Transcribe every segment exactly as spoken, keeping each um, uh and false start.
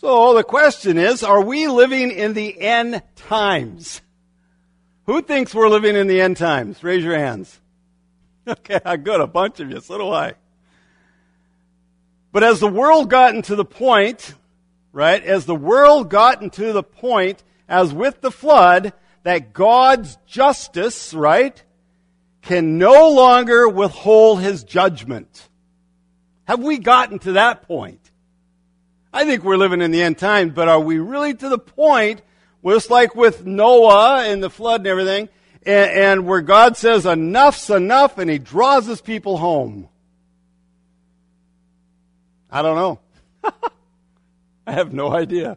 So the question is, are we living in the end times? Who thinks we're living in the end times? Raise your hands. Okay, good, a bunch of you, so do I. But as the world gotten to the point, right, as the world gotten to the point, as with the flood, that God's justice, right, can no longer withhold his judgment. Have we gotten to that point? I think we're living in the end times, but are we really to the point, just like with Noah and the flood and everything, and, and where God says enough's enough and he draws his people home? I don't know. I have no idea.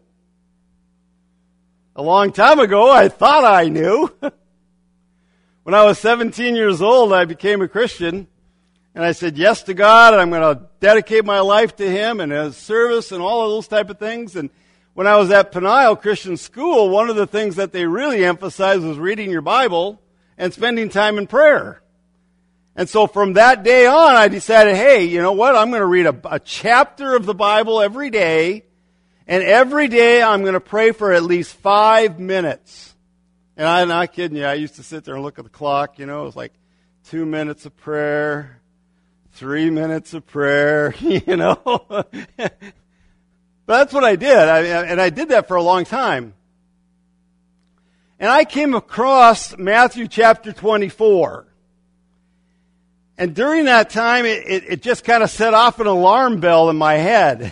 A long time ago, I thought I knew. When I was seventeen years old, I became a Christian. And I said yes to God, and I'm going to dedicate my life to him and his service and all of those type of things. And when I was at Peniel Christian School, one of the things that they really emphasized was reading your Bible and spending time in prayer. And so from that day on, I decided, hey, you know what? I'm going to read a, a chapter of the Bible every day. And every day I'm going to pray for at least five minutes. And I'm not kidding you. I used to sit there and look at the clock. You know, it was like two minutes of prayer, three minutes of prayer, you know. But that's what I did. I, and I did that for a long time. And I came across Matthew chapter twenty-four. And during that time, it, it, it just kind of set off an alarm bell in my head.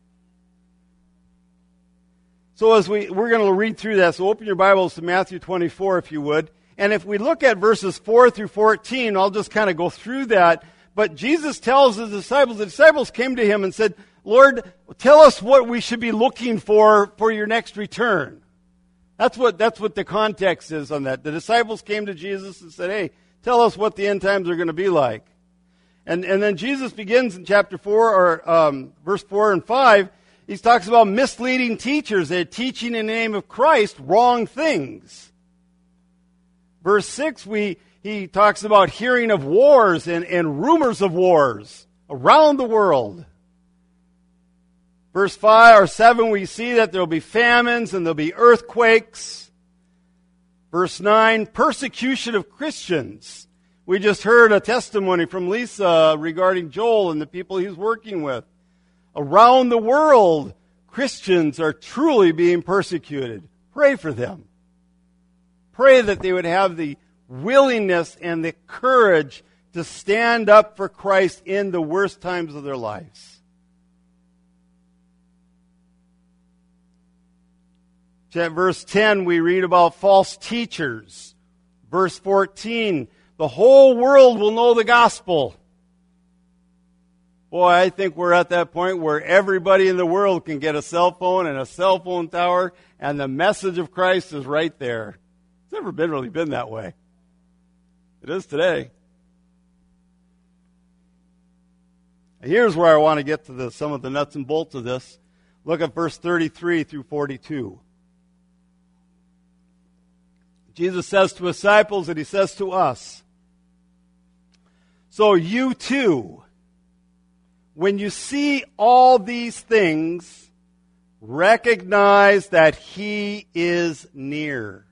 So as we, we're going to read through that, so open your Bibles to Matthew twenty-four if you would. And if we look at verses four through fourteen, I'll just kind of go through that. But Jesus tells his disciples, the disciples came to him and said, Lord, tell us what we should be looking for for your next return. That's what, that's what the context is on that. The disciples came to Jesus and said, hey, tell us what the end times are going to be like. And, and then Jesus begins in chapter four, or um, verse four and five. He talks about misleading teachers. They're teaching in the name of Christ wrong things. Verse six, we he talks about hearing of wars and, and rumors of wars around the world. Verse five or seven, we see that there will be famines and there will be earthquakes. Verse nine, persecution of Christians. We just heard a testimony from Lisa regarding Joel and the people he's working with. Around the world, Christians are truly being persecuted. Pray for them. Pray that they would have the willingness and the courage to stand up for Christ in the worst times of their lives. At verse ten, we read about false teachers. Verse fourteen, the whole world will know the gospel. Boy, I think we're at that point where everybody in the world can get a cell phone and a cell phone tower, and the message of Christ is right there. It's never been really been that way. It is today. Here's where I want to get to the, some of the nuts and bolts of this. Look at verse thirty-three through forty-two. Jesus says to his disciples, and he says to us, so you too, when you see all these things, recognize that he is near,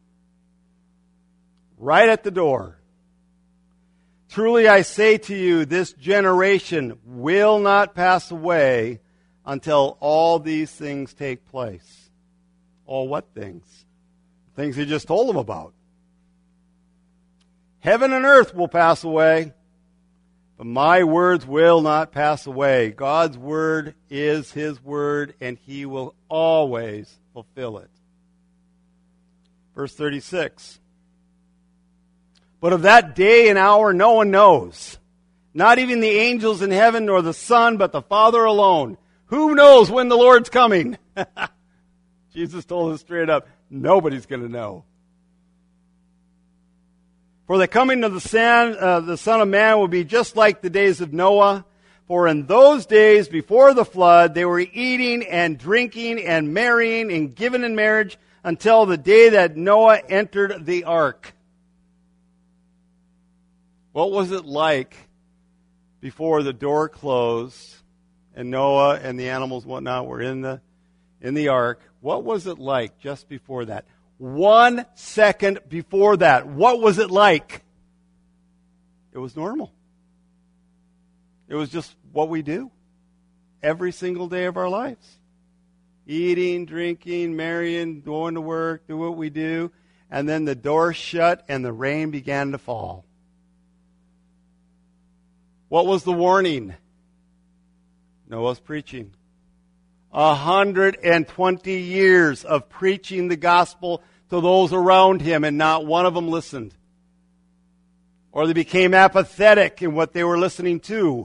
right at the door. Truly I say to you, this generation will not pass away until all these things take place. All what things? Things he just told them about. Heaven and earth will pass away, but my words will not pass away. God's word is his word, and he will always fulfill it. Verse thirty-six. But of that day and hour no one knows, not even the angels in heaven nor the Son, but the Father alone. Who knows when the Lord's coming? Jesus told us straight up, nobody's going to know. For the coming of the Son, uh, the Son of Man will be just like the days of Noah. For in those days before the flood, they were eating and drinking and marrying and given in marriage until the day that Noah entered the ark. What was it like before the door closed and Noah and the animals and whatnot were in the in the ark, what was it like just before that? One second before that, what was it like? It was normal. It was just what we do every single day of our lives. Eating, drinking, marrying, going to work, do what we do. And then the door shut and the rain began to fall. What was the warning? Noah's preaching. A hundred and twenty years of preaching the gospel to those around him, and not one of them listened. Or they became apathetic in what they were listening to.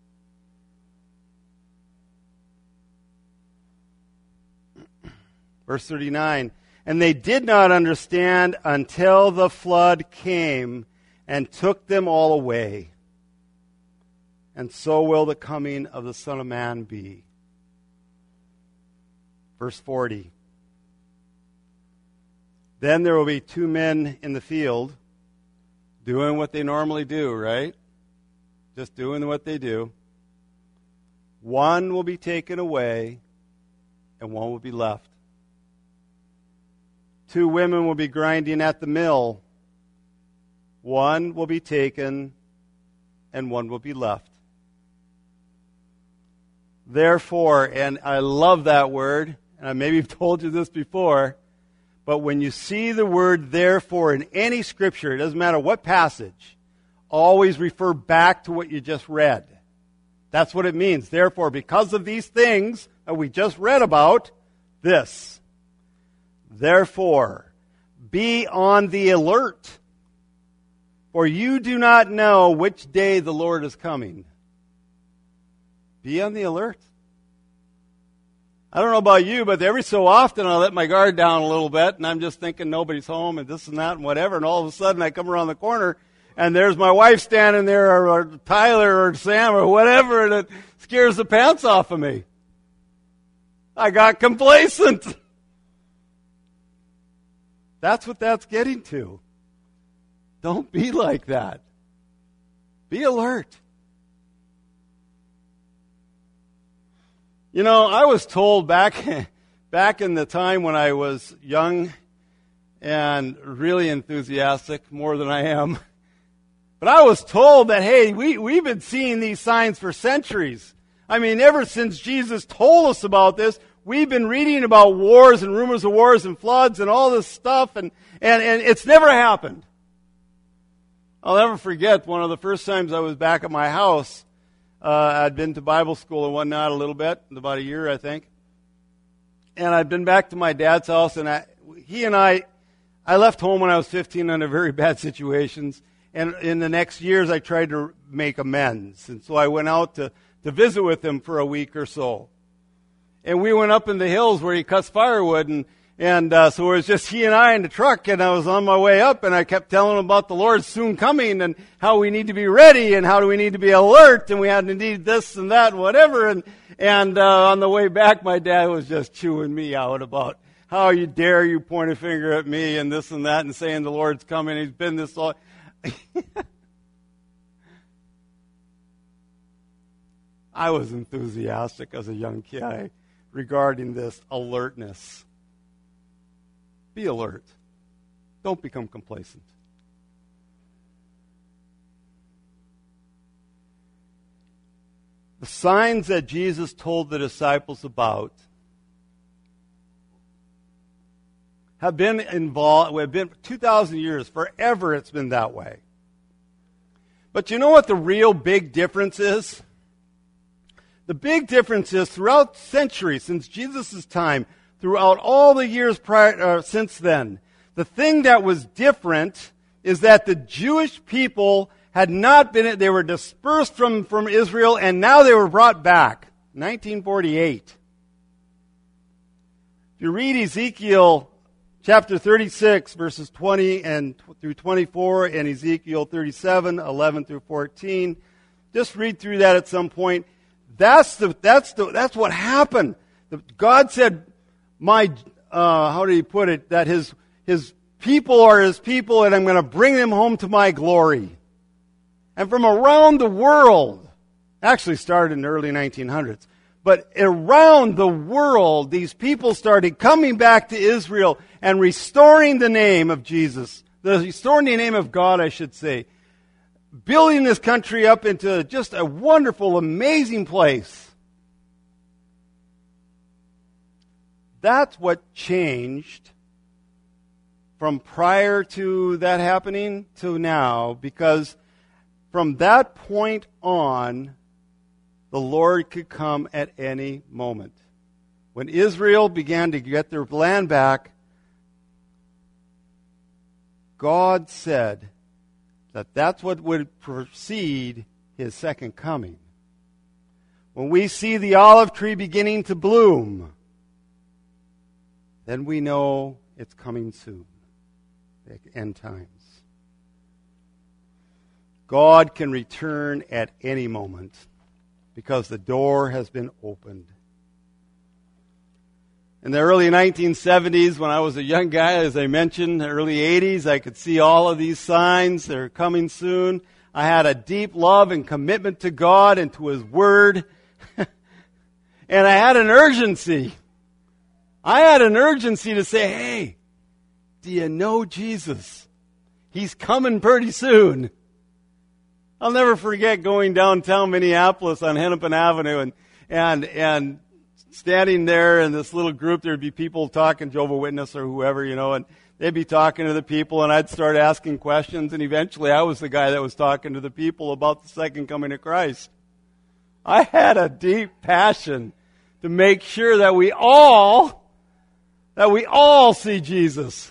Verse thirty-nine, and they did not understand until the flood came and took them all away. And so will the coming of the Son of Man be. Verse forty, then there will be two men in the field doing what they normally do, right? Just doing what they do. One will be taken away and one will be left. Two women will be grinding at the mill. One will be taken and one will be left. Therefore, and I love that word, and I maybe have told you this before, but when you see the word therefore in any scripture, it doesn't matter what passage, always refer back to what you just read. That's what it means. Therefore, because of these things that we just read about, this. Therefore, be on the alert, for you do not know which day the Lord is coming. Be on the alert. I don't know about you, but every so often I let my guard down a little bit, and I'm just thinking nobody's home and this and that and whatever, and all of a sudden I come around the corner, and there's my wife standing there, or, or Tyler or Sam or whatever, and it scares the pants off of me. I got complacent. That's what that's getting to. Don't be like that. Be alert. You know, I was told back back in the time when I was young and really enthusiastic, more than I am, but I was told that, hey, we, we've been seeing these signs for centuries. I mean, ever since Jesus told us about this, we've been reading about wars and rumors of wars and floods and all this stuff, and, and, and it's never happened. I'll never forget one of the first times I was back at my house. Uh, I'd been to Bible school and whatnot a little bit, about a year, I think. And I'd been back to my dad's house, and I, he and I, I left home when I was fifteen under very bad situations. And in the next years, I tried to make amends. And so I went out to, to visit with him for a week or so. And we went up in the hills where he cuts firewood, and And uh, so it was just he and I in the truck, and I was on my way up, and I kept telling him about the Lord's soon coming and how we need to be ready and how do we need to be alert, and we had to need this and that and whatever. And and uh, on the way back, my dad was just chewing me out about how you dare you point a finger at me and this and that and saying the Lord's coming. He's been this all. I was enthusiastic as a young kid regarding this alertness. Be alert. Don't become complacent. The signs that Jesus told the disciples about have been involved, have been two thousand years, forever it's been that way. But you know what the real big difference is? The big difference is throughout centuries, since Jesus' time, throughout all the years prior, uh, since then, the thing that was different is that the Jewish people had not been, they were dispersed from, from Israel, and now they were brought back. nineteen forty-eight. If you read Ezekiel chapter thirty-six, verses twenty and through twenty-four, and Ezekiel thirty-seven, eleven through fourteen, just read through that at some point. That's the that's the that's what happened. God said, "My uh, how did He put it? That His His people are His people, and I'm going to bring them home to my glory." And from around the world, actually started in the early nineteen hundreds, But around the world, these people started coming back to Israel and restoring the name of Jesus. Restoring the name of God, I should say. Building this country up into just a wonderful, amazing place. That's what changed from prior to that happening to now, because from that point on, the Lord could come at any moment. When Israel began to get their land back, God said that that's what would precede His second coming. When we see the olive tree beginning to bloom, then we know it's coming soon. The end times. God can return at any moment because the door has been opened. In the early nineteen seventies, when I was a young guy, as I mentioned, the early eighties, I could see all of these signs. They're coming soon. I had a deep love and commitment to God and to His Word. And I had an urgency. I had an urgency to say, hey, do you know Jesus? He's coming pretty soon. I'll never forget going downtown Minneapolis on Hennepin Avenue and and and standing there in this little group. There'd be people talking, Jehovah's Witness or whoever, you know, and they'd be talking to the people, and I'd start asking questions, and eventually I was the guy that was talking to the people about the second coming of Christ. I had a deep passion to make sure that we all that we all see Jesus.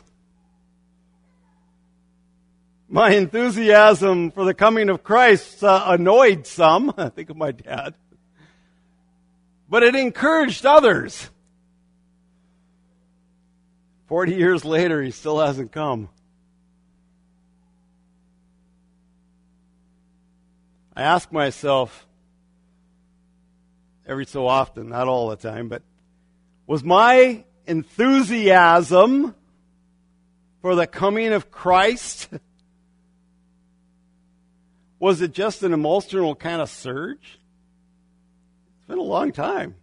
My enthusiasm for the coming of Christ uh, annoyed some. I think of my dad. But it encouraged others. Forty years later, He still hasn't come. I ask myself every so often, not all the time, but was my enthusiasm for the coming of Christ, was it just an emotional kind of surge? It's been a long time.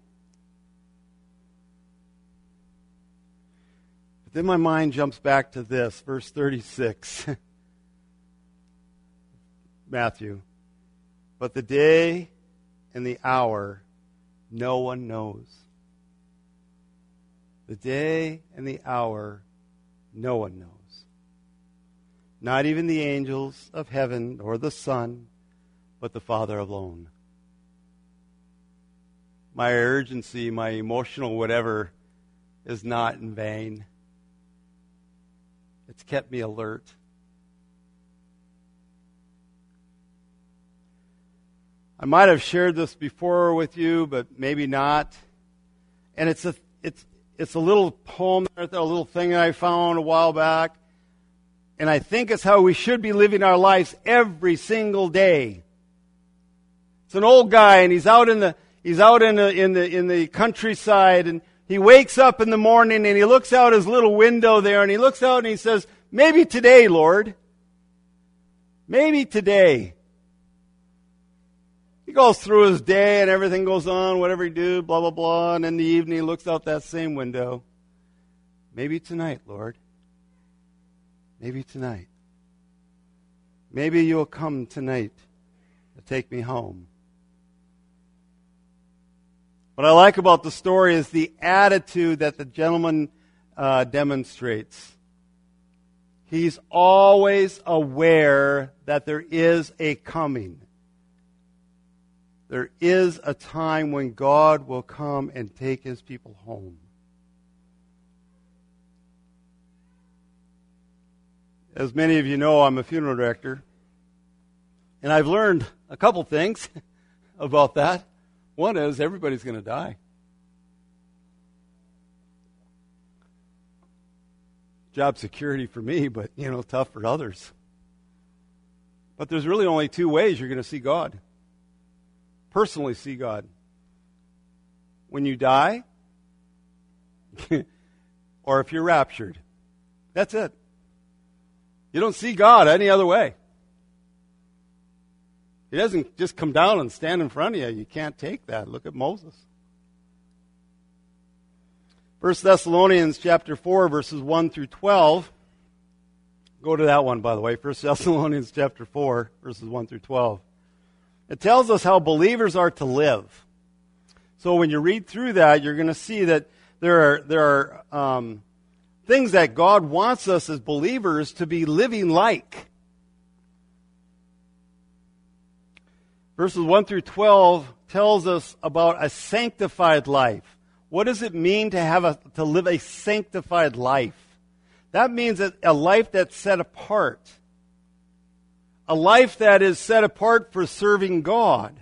But then my mind jumps back to this, verse thirty-six. Matthew. But the day and the hour no one knows. The day and the hour no one knows. Not even the angels of heaven or the Son, but the Father alone. My urgency, my emotional whatever, is not in vain. It's kept me alert. I might have shared this before with you, but maybe not. And it's a it's it's a little poem, a little thing I found a while back. And I think it's how we should be living our lives every single day. It's an old guy, and he's out in the he's out in the in the in the countryside, and he wakes up in the morning and he looks out his little window there, and he looks out and he says, "Maybe today, Lord. Maybe today." He goes through his day and everything goes on, whatever he do, blah, blah, blah. And in the evening, he looks out that same window. Maybe tonight, Lord. Maybe tonight. Maybe you'll come tonight to take me home. What I like about the story is the attitude that the gentleman uh, demonstrates. He's always aware that there is a coming. There is a time when God will come and take His people home. As many of you know, I'm a funeral director. And I've learned a couple things about that. One is everybody's going to die. Job security for me, but, you know, tough for others. But there's really only two ways you're going to see God. Personally see God. When you die, or if you're raptured. That's it. You don't see God any other way. He doesn't just come down and stand in front of you. You can't take that. Look at Moses. First Thessalonians chapter four, verses one through twelve. Go to that one, by the way. First Thessalonians chapter four, verses one through twelve. It tells us how believers are to live. So when you read through that, you're going to see that there are there are um, things that God wants us as believers to be living like. Verses one through twelve tells us about a sanctified life. What does it mean to have a to live a sanctified life? That means that a life that's set apart. A life that is set apart for serving God.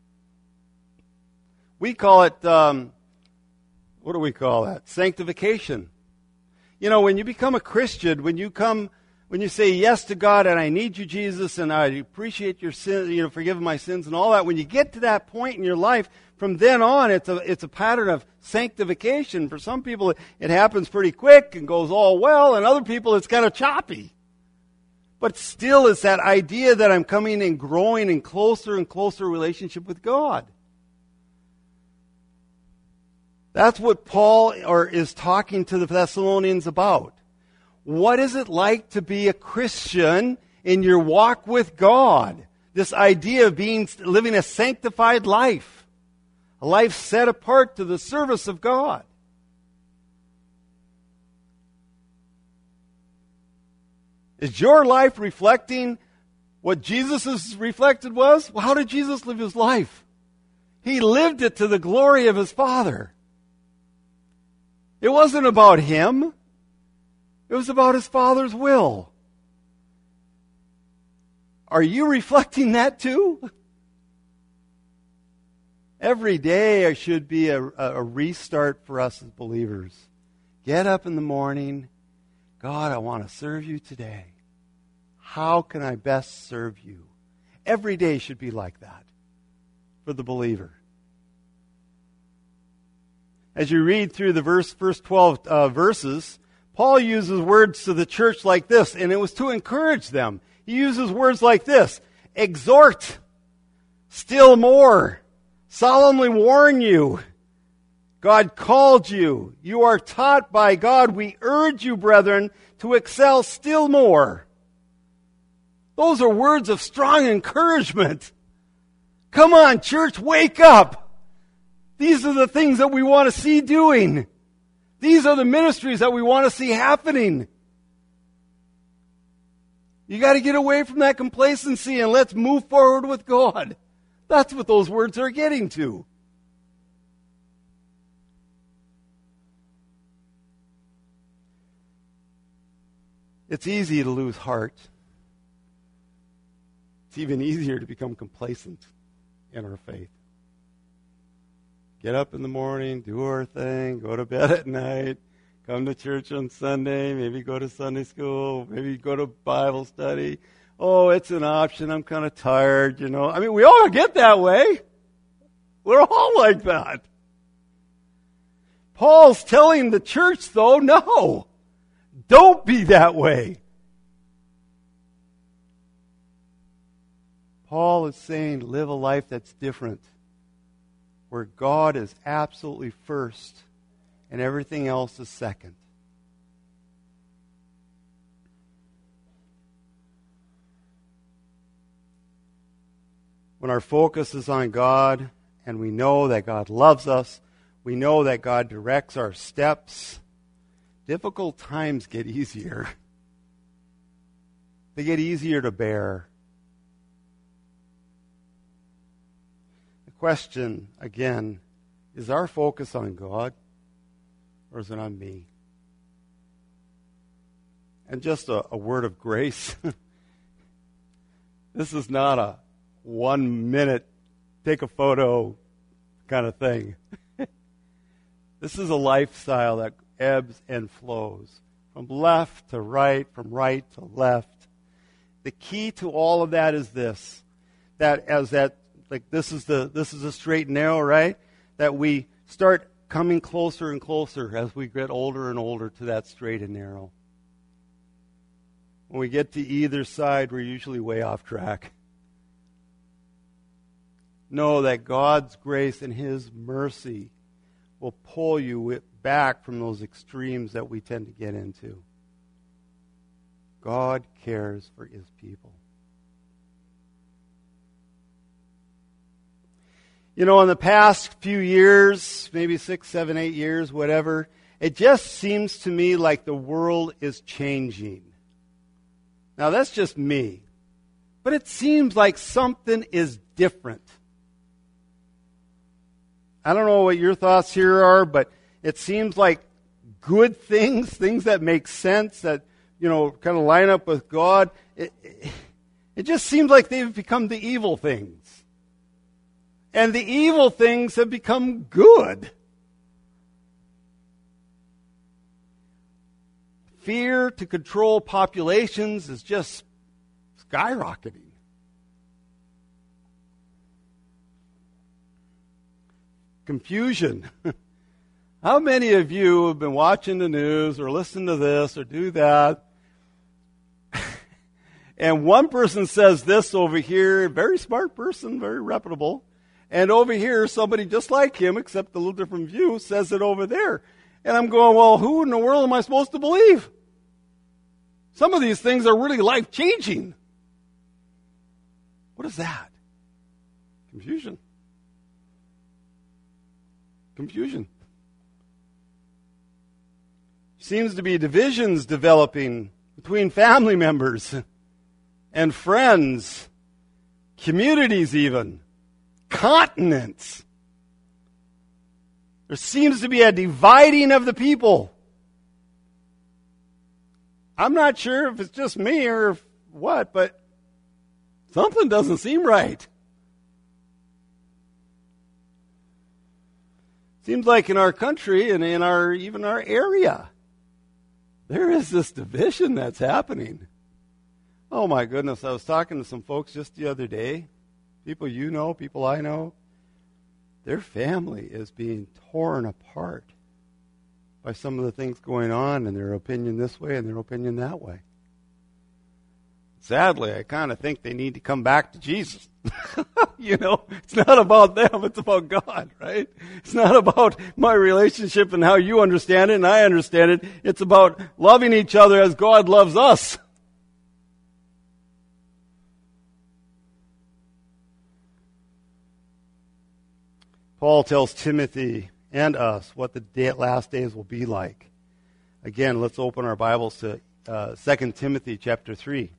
We call it, um, what do we call that? Sanctification. You know, when you become a Christian, when you come, when you say yes to God and I need you, Jesus, and I appreciate your sin, you know, forgive my sins and all that, when you get to that point in your life, from then on, it's a it's a pattern of sanctification. For some people, it, it happens pretty quick and goes all well, and other people, it's kind of choppy. But still, it's that idea that I'm coming and growing in closer and closer relationship with God. That's what Paul or is talking to the Thessalonians about. What is it like to be a Christian in your walk with God? This idea of being living a sanctified life, a life set apart to the service of God. Is your life reflecting what Jesus' reflected was? Well, how did Jesus live his life? He lived it to the glory of his Father. It wasn't about him. It was about his Father's will. Are you reflecting that too? Every day should be a, a restart for us as believers. Get up in the morning. God, I want to serve you today. How can I best serve you? Every day should be like that for the believer. As you read through the verse, first twelve uh, verses, Paul uses words to the church like this, and it was to encourage them. He uses words like this: exhort, still more, solemnly warn you. God called you. You are taught by God. We urge you, brethren, to excel still more. Those are words of strong encouragement. Come on, church, wake up. These are the things that we want to see doing. These are the ministries that we want to see happening. You got to get away from that complacency and let's move forward with God. That's what those words are getting to. It's easy to lose heart. It's even easier to become complacent in our faith. Get up in the morning, do our thing, go to bed at night, come to church on Sunday, maybe go to Sunday school, maybe go to Bible study. Oh, it's an option. I'm kind of tired, you know. I mean, we all get that way. We're all like that. Paul's telling the church, though, no. Don't be that way. Paul is saying live a life that's different, where God is absolutely first and everything else is second. When our focus is on God and we know that God loves us, we know that God directs our steps, difficult times get easier. They get easier to bear. The question, again, is our focus on God or is it on me? And just a, a word of grace. This is not a one minute, take a photo kind of thing. This is a lifestyle that ebbs and flows from left to right, from right to left. The key to all of that is this, that as that, like this is the this is a straight and narrow, right? That we start coming closer and closer as we get older and older to that straight and narrow. When we get to either side, we're usually way off track. Know that God's grace and His mercy will pull you back from those extremes that we tend to get into. God cares for his people. You know, in the past few years, maybe six, seven, eight years, whatever, it just seems to me like the world is changing. Now, that's just me. But it seems like something is different. I don't know what your thoughts here are, but it seems like good things, things that make sense, that, you know, kind of line up with God, it, it, it just seems like they've become the evil things. And the evil things have become good. Fear to control populations is just skyrocketing. Confusion. How many of you have been watching the news or listening to this or do that? And one person says this over here, very smart person, very reputable. And over here, somebody just like him, except a little different view, says it over there. And I'm going, well, who in the world am I supposed to believe? Some of these things are really life-changing. What is that? Confusion. Confusion. Seems to be divisions developing between family members and friends, communities even. Continents. There seems to be a dividing of the people. I'm not sure if it's just me or what, but something doesn't seem right. Seems like in our country and in our even our area, there is this division that's happening. Oh my goodness, I was talking to some folks just the other day. People you know, people I know, their family is being torn apart by some of the things going on and their opinion this way and their opinion that way. Sadly, I kind of think they need to come back to Jesus. You know, it's not about them, it's about God, right? It's not about my relationship and how you understand it and I understand it. It's about loving each other as God loves us. Paul tells Timothy and us what the day, last days will be like. Again, let's open our Bibles to uh, Second Timothy chapter three.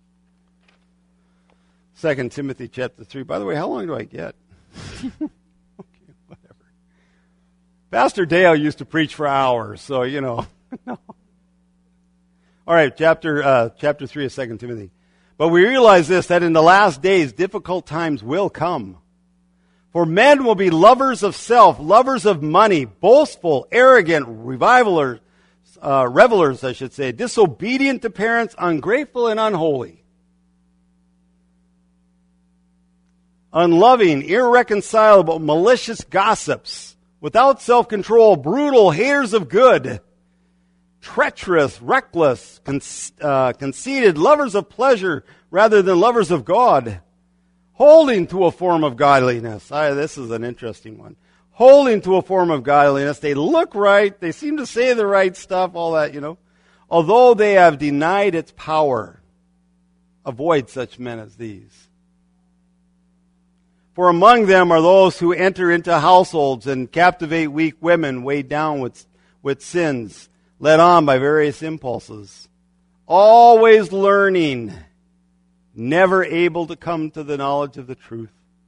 Second Timothy chapter three. By the way, how long do I get? Okay, whatever. Pastor Dale used to preach for hours, so, you know. No. All right, chapter uh, chapter three of Second Timothy. But we realize this, that in the last days, difficult times will come. For men will be lovers of self, lovers of money, boastful, arrogant, revilers, uh, revelers, I should say, disobedient to parents, ungrateful and unholy, unloving, irreconcilable, malicious gossips, without self-control, brutal, haters of good, treacherous, reckless, con- uh, conceited, lovers of pleasure rather than lovers of God, holding to a form of godliness. Ah, this is an interesting one. Holding to a form of godliness. They look right. They seem to say the right stuff, all that, you know. Although they have denied its power. Avoid such men as these. For among them are those who enter into households and captivate weak women weighed down with, with sins, led on by various impulses. Always learning, never able to come to the knowledge of the truth.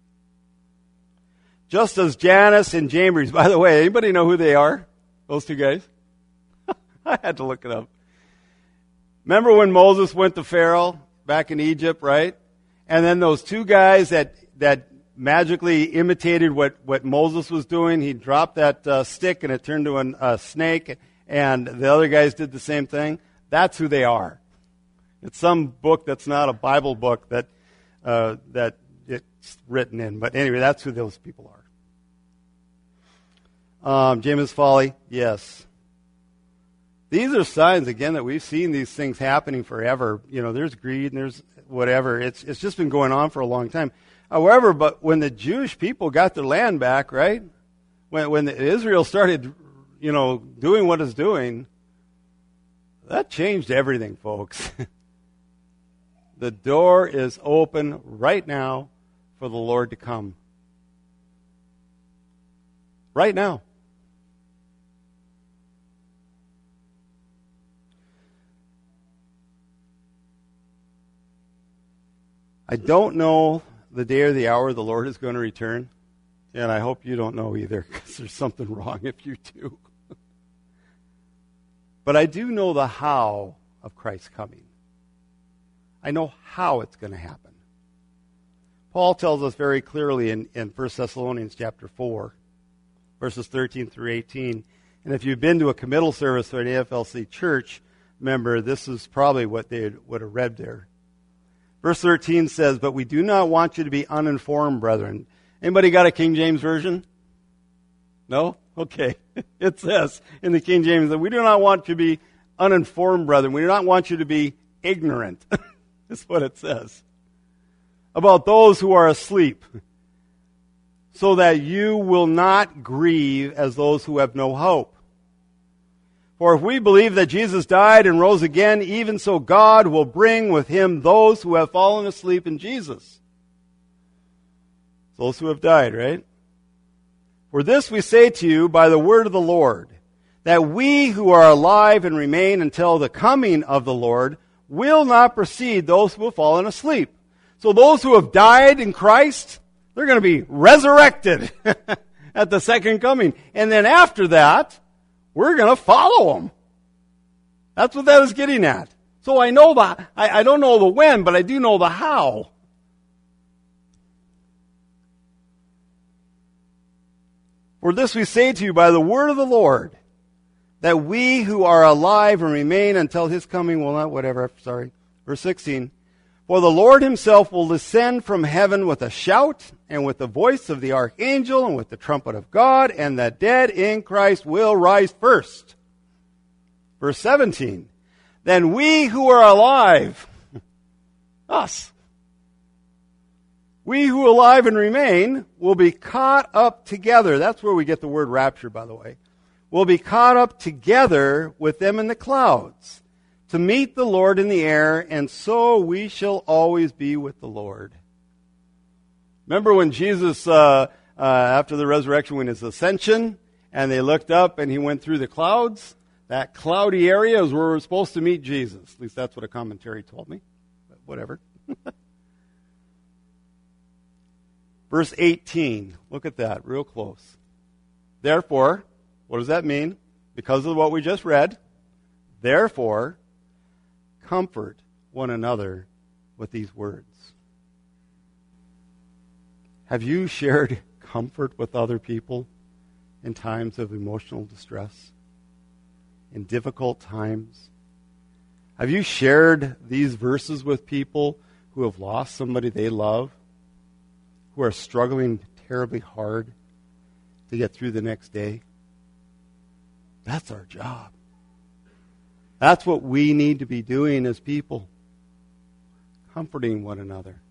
Just as Jannes and Jambres, by the way, anybody know who they are? Those two guys? I had to look it up. Remember when Moses went to Pharaoh back in Egypt, right? And then those two guys that, that magically imitated what, what Moses was doing, he dropped that uh, stick and it turned to an, a snake, and the other guys did the same thing. That's who they are. It's some book that's not a Bible book that uh, that it's written in. But anyway, that's who those people are. Um, James Folly, yes. These are signs, again, that we've seen these things happening forever. You know, there's greed and there's whatever. It's it's just been going on for a long time. However, but when the Jewish people got their land back, right? When when the, Israel started, you you know, doing what it's doing, that changed everything, folks. The door is open right now for the Lord to come. Right now. I don't know the day or the hour the Lord is going to return, and I hope you don't know either, because there's something wrong if you do. But I do know the how of Christ's coming. I know how it's going to happen. Paul tells us very clearly in, in First Thessalonians chapter four, verses thirteen through eighteen. And if you've been to a committal service or an A F L C church member, this is probably what they would have read there. Verse thirteen says, "But we do not want you to be uninformed, brethren." Anybody got a King James version? No? Okay. It says in the King James that we do not want you to be uninformed, brethren. We do not want you to be ignorant. That's what it says. About those who are asleep, so that you will not grieve as those who have no hope. For if we believe that Jesus died and rose again, even so God will bring with him those who have fallen asleep in Jesus. Those who have died, right? For this we say to you by the word of the Lord, that we who are alive and remain until the coming of the Lord will not precede those who have fallen asleep. So those who have died in Christ, they're going to be resurrected at the second coming. And then after that, we're going to follow them. That's what that is getting at. So I know the, I, I don't know the when, but I do know the how. For this we say to you by the word of the Lord, that we who are alive and remain until his coming will not, whatever, sorry. Verse sixteen. For the Lord himself will descend from heaven with a shout, and with the voice of the archangel, and with the trumpet of God, and the dead in Christ will rise first. Verse seventeen. Then we who are alive, us, we who are alive and remain, will be caught up together. That's where we get the word rapture, by the way. Will be caught up together with them in the clouds, to meet the Lord in the air, and so we shall always be with the Lord. Remember when Jesus, uh, uh, after the resurrection, when his ascension, and they looked up and he went through the clouds? That cloudy area is where we're supposed to meet Jesus. At least that's what a commentary told me. But whatever. Verse eighteen. Look at that real close. Therefore, what does that mean? Because of what we just read. Therefore, comfort one another with these words. Have you shared comfort with other people in times of emotional distress? In difficult times? Have you shared these verses with people who have lost somebody they love? Who are struggling terribly hard to get through the next day? That's our job. That's what we need to be doing as people. Comforting one another.